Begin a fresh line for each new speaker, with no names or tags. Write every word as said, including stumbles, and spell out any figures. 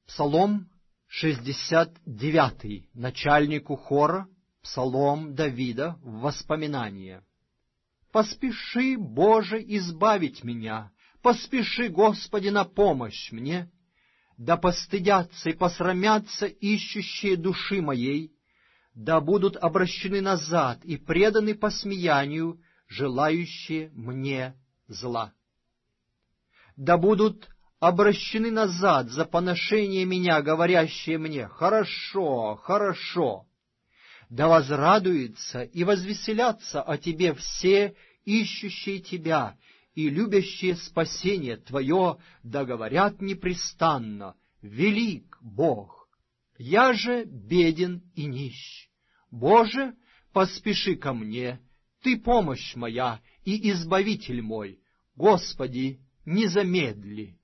Псалом шестьдесят девятый, начальнику хора, псалом Давида в воспоминания. «Поспеши, Боже, избавить меня, поспеши, Господи, на помощь мне, да постыдятся и посрамятся ищущие души моей, да будут обращены назад и преданы посмеянию, желающие мне зла. Да будут обращены назад за поношение меня, говорящие мне: хорошо, хорошо. Да возрадуются и возвеселятся о Тебе все ищущие Тебя и любящие спасение Твое, да говорят непрестанно: велик Бог. Я же беден и нищ. Боже, поспеши ко мне, Ты помощь моя и избавитель мой. Господи, не замедли».